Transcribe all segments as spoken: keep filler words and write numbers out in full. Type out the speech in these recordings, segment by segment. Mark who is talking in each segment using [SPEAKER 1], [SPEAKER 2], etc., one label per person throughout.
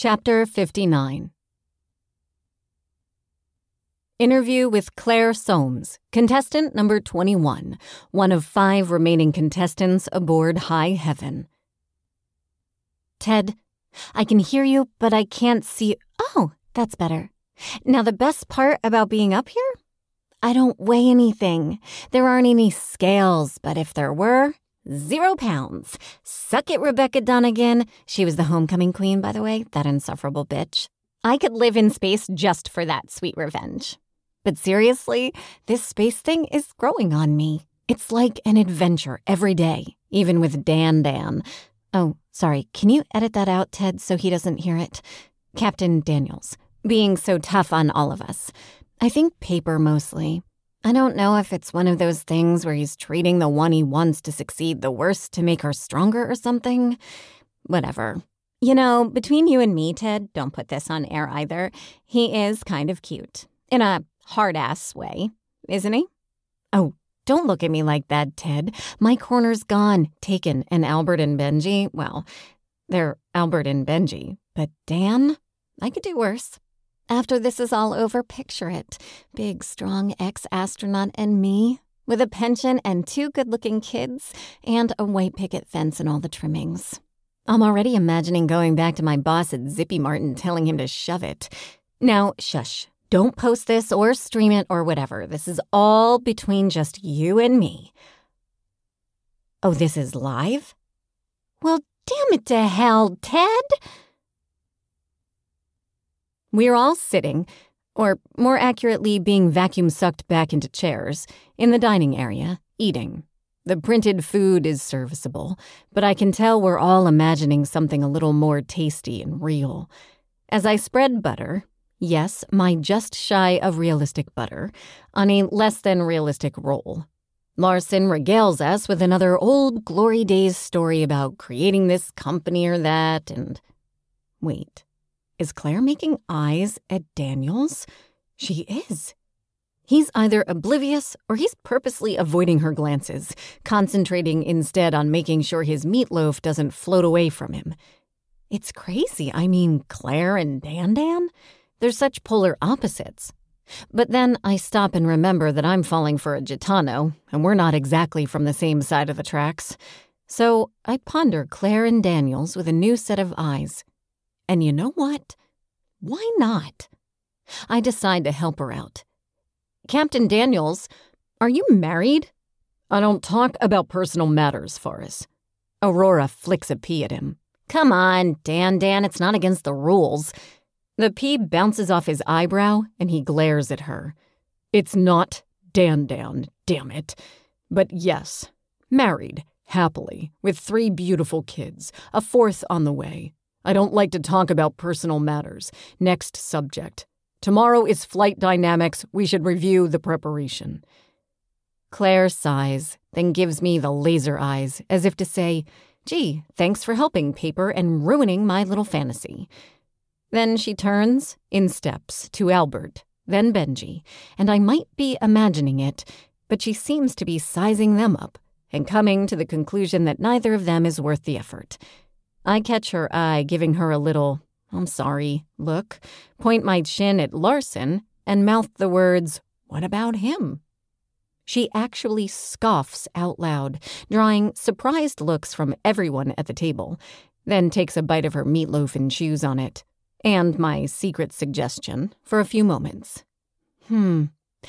[SPEAKER 1] Chapter fifty-nine. Interview with Claire Soames, contestant number twenty-one, one of five remaining contestants aboard High Heaven. Ted, I can hear you, but I can't see. Oh, that's better. Now the best part about being up here? I don't weigh anything. There aren't any scales, but if there were, zero pounds. Suck it, Rebecca Dunnigan. She was the homecoming queen, by the way, that insufferable bitch. I could live in space just for that sweet revenge. But seriously, this space thing is growing on me. It's like an adventure every day, even with Dan Dan. Oh, sorry, can you edit that out, Ted, so he doesn't hear it? Captain Daniels, being so tough on all of us. I think Paper mostly. I don't know if it's one of those things where he's treating the one he wants to succeed the worst to make her stronger or something. Whatever. You know, between you and me, Ted, don't put this on air either, he is kind of cute. In a hard-ass way, isn't he? Oh, don't look at me like that, Ted. My corner's gone, taken, and Albert and Benji, well, they're Albert and Benji. But Dan, I could do worse. After this is all over, picture it. Big, strong ex-astronaut and me, with a pension and two good-looking kids, and a white picket fence and all the trimmings. I'm already imagining going back to my boss at Zippy Mart and telling him to shove it. Now, shush. Don't post this or stream it or whatever. This is all between just you and me. Oh, this is live? Well, damn it to hell, Ted! We're all sitting, or more accurately being vacuum-sucked back into chairs, in the dining area, eating. The printed food is serviceable, but I can tell we're all imagining something a little more tasty and real. As I spread butter, yes, my just shy of realistic butter, on a less-than-realistic roll, Larson regales us with another old glory days story about creating this company or that, and... Wait. Is Claire making eyes at Daniels? She is. He's either oblivious or he's purposely avoiding her glances, concentrating instead on making sure his meatloaf doesn't float away from him. It's crazy. I mean, Claire and Dan Dan? They're such polar opposites. But then I stop and remember that I'm falling for a Gitano, and we're not exactly from the same side of the tracks. So I ponder Claire and Daniels with a new set of eyes. And you know what? Why not? I decide to help her out. Captain Daniels, are you married? I don't talk about personal matters, Forrest. Aurora flicks a pea at him. Come on, Dan Dan, it's not against the rules. The pea bounces off his eyebrow, and he glares at her. It's not Dan Dan, damn it. But yes, married, happily, with three beautiful kids, a fourth on the way. I don't like to talk about personal matters. Next subject. Tomorrow is flight dynamics. We should review the preparation. Claire sighs, then gives me the laser eyes, as if to say, gee, thanks for helping, Paper, and ruining my little fantasy. Then she turns, in steps, to Albert, then Benji, and I might be imagining it, but she seems to be sizing them up, and coming to the conclusion that neither of them is worth the effort. I catch her eye, giving her a little, I'm sorry, look, point my chin at Larson, and mouth the words, what about him? She actually scoffs out loud, drawing surprised looks from everyone at the table, then takes a bite of her meatloaf and chews on it, and my secret suggestion, for a few moments. Hmm.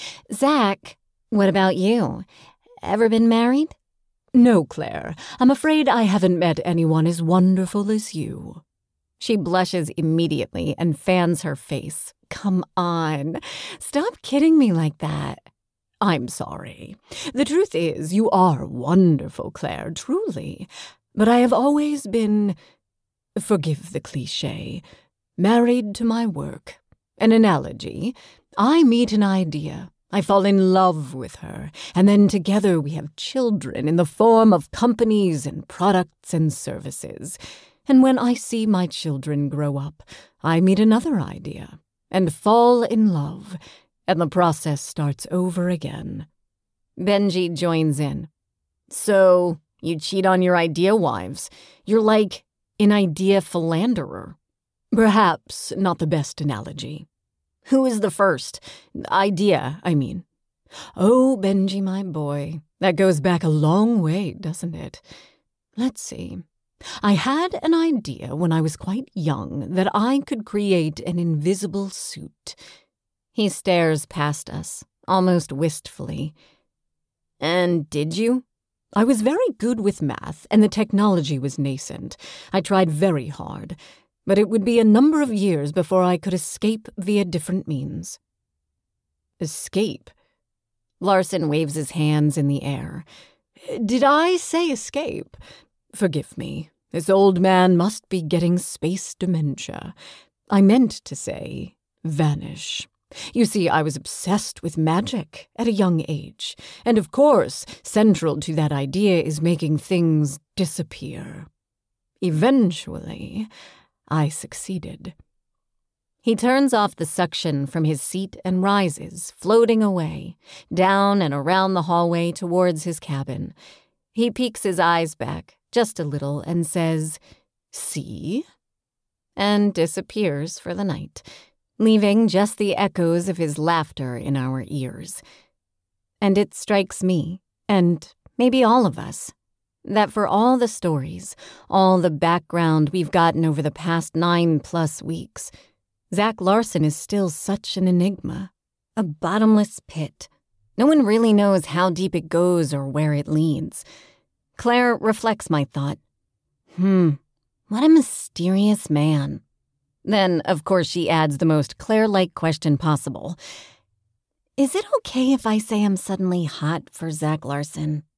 [SPEAKER 1] Zach, what about you? Ever been married? No, Claire. I'm afraid I haven't met anyone as wonderful as you. She blushes immediately and fans her face. Come on. Stop kidding me like that. I'm sorry. The truth is, you are wonderful, Claire, truly. But I have always been, forgive the cliché, married to my work. An analogy. I meet an idea. I fall in love with her, and then together we have children in the form of companies and products and services. And when I see my children grow up, I meet another idea and fall in love, and the process starts over again. Benji joins in. So, you cheat on your idea wives. You're like an idea philanderer. Perhaps not the best analogy. Who is the first? Idea, I mean. Oh, Benji, my boy, that goes back a long way, doesn't it? Let's see. I had an idea when I was quite young that I could create an invisible suit. He stares past us, almost wistfully. And did you? I was very good with math, and the technology was nascent. I tried very hard, but it would be a number of years before I could escape via different means. Escape? Larson waves his hands in the air. Did I say escape? Forgive me. This old man must be getting space dementia. I meant to say vanish. You see, I was obsessed with magic at a young age, and of course, central to that idea is making things disappear. Eventually, I succeeded. He turns off the suction from his seat and rises, floating away, down and around the hallway towards his cabin. He peeks his eyes back, just a little, and says, "See?" and disappears for the night, leaving just the echoes of his laughter in our ears. And it strikes me, and maybe all of us, that for all the stories, all the background we've gotten over the past nine-plus weeks, Zach Larson is still such an enigma, a bottomless pit. No one really knows how deep it goes or where it leads. Claire reflects my thought. Hmm, what a mysterious man. Then, of course, she adds the most Claire-like question possible. Is it okay if I say I'm suddenly hot for Zach Larson?